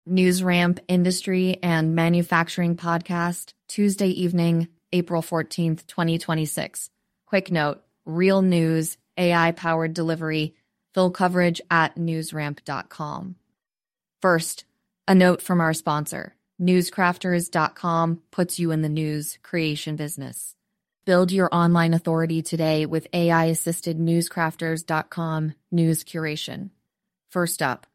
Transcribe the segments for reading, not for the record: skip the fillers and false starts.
NewsRamp Industry and Manufacturing Podcast, Tuesday evening, April 14th, 2026. Quick note, real news, AI-powered delivery, full coverage at newsramp.com. First, a note from our sponsor. Newscrafters.com puts you in the news creation business. Build your online authority today with AI-assisted newscrafters.com news curation. First up,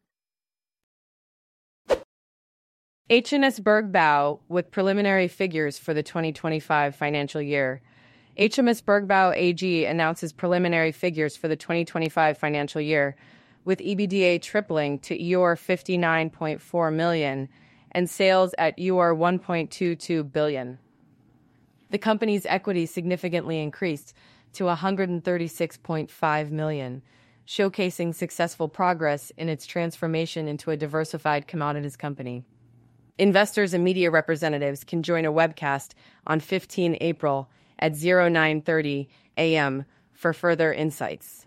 H&S Bergbau with preliminary figures for the 2025 financial year. HMS Bergbau AG announces preliminary figures for the 2025 financial year, with EBITDA tripling to EUR 59.4 million and sales at EUR 1.22 billion. The company's equity significantly increased to 136.5 million, showcasing successful progress in its transformation into a diversified commodities company. Investors and media representatives can join a webcast on 15 April at 09:30 a.m. for further insights.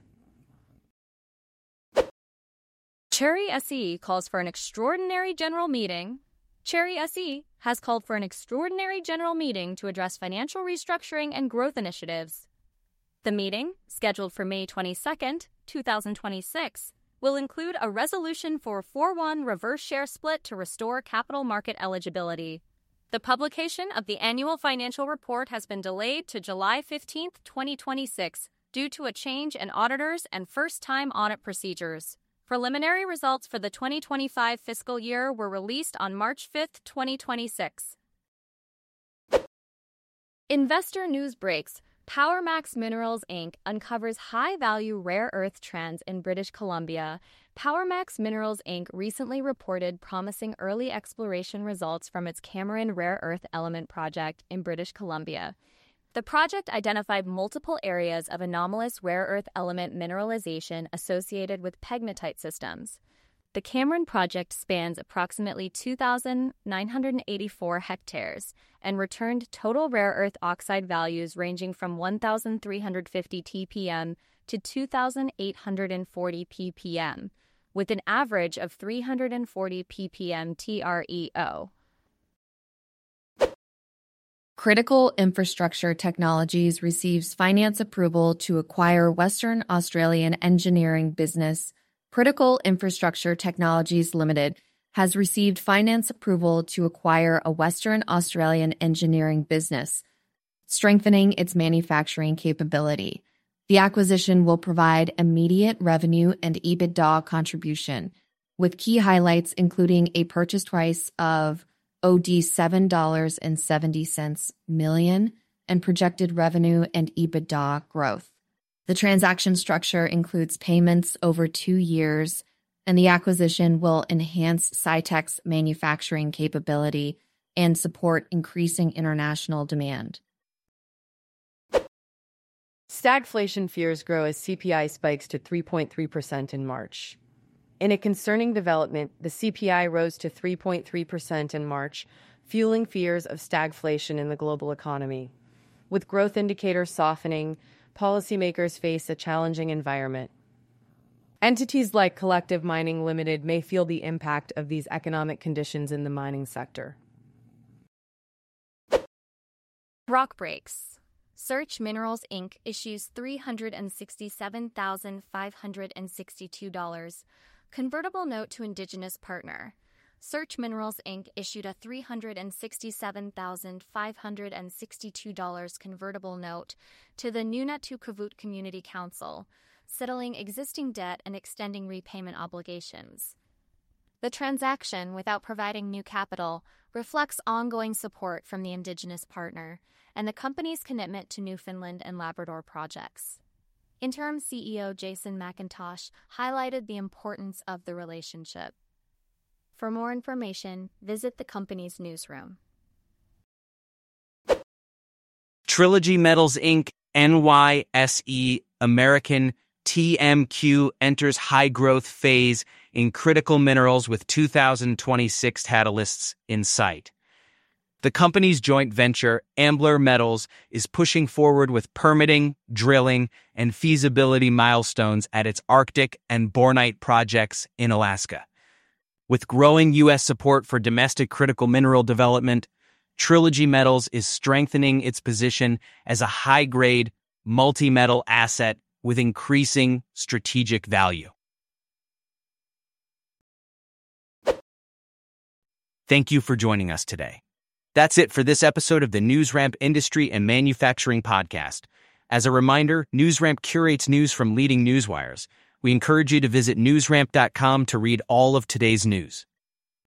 Cherry SE calls for an extraordinary general meeting. Cherry SE has called for an extraordinary general meeting to address financial restructuring and growth initiatives. The meeting, scheduled for May 22nd, 2026, will include a resolution for 4-1 reverse share split to restore capital market eligibility. The publication of the annual financial report has been delayed to July 15, 2026, due to a change in auditors and first-time audit procedures. Preliminary results for the 2025 fiscal year were released on March 5, 2026. Investor news breaks. PowerMax Minerals Inc. uncovers high-value rare earth trends in British Columbia. PowerMax Minerals Inc. recently reported promising early exploration results from its Cameron Rare Earth Element project in British Columbia. The project identified multiple areas of anomalous rare earth element mineralization associated with pegmatite systems. The Cameron project spans approximately 2,984 hectares and returned total rare earth oxide values ranging from 1,350 TPM to 2,840 ppm, with an average of 340 ppm TREO. Critical Infrastructure Technologies receives finance approval to acquire Western Australian engineering business. Critical Infrastructure Technologies Limited has received finance approval to acquire a Western Australian engineering business, strengthening its manufacturing capability. The acquisition will provide immediate revenue and EBITDA contribution, with key highlights including a purchase price of $7.70 million and projected revenue and EBITDA growth. The transaction structure includes payments over 2 years, and the acquisition will enhance Cytec's manufacturing capability and support increasing international demand. Stagflation fears grow as CPI spikes to 3.3% in March. In a concerning development, the CPI rose to 3.3% in March, fueling fears of stagflation in the global economy. With growth indicators softening, policymakers face a challenging environment. Entities like Collective Mining Limited may feel the impact of these economic conditions in the mining sector. Rock breaks. Search Minerals Inc. issues $367,562 convertible note to Indigenous partner. Search Minerals Inc. issued a $367,562 convertible note to the Nunatukavut Community Council, settling existing debt and extending repayment obligations. The transaction, without providing new capital, reflects ongoing support from the Indigenous partner and the company's commitment to Newfoundland and Labrador projects. Interim CEO Jason McIntosh highlighted the importance of the relationship. For more information, visit the company's newsroom. Trilogy Metals Inc., NYSE American TMQ enters high-growth phase in critical minerals with 2026 catalysts in sight. The company's joint venture, Ambler Metals, is pushing forward with permitting, drilling, and feasibility milestones at its Arctic and Bornite projects in Alaska. With growing U.S. support for domestic critical mineral development, Trilogy Metals is strengthening its position as a high-grade, multi-metal asset with increasing strategic value. Thank you for joining us today. That's it for this episode of the NewsRamp Industry and Manufacturing Podcast. As a reminder, NewsRamp curates news from leading newswires. We encourage you to visit newsramp.com to read all of today's news.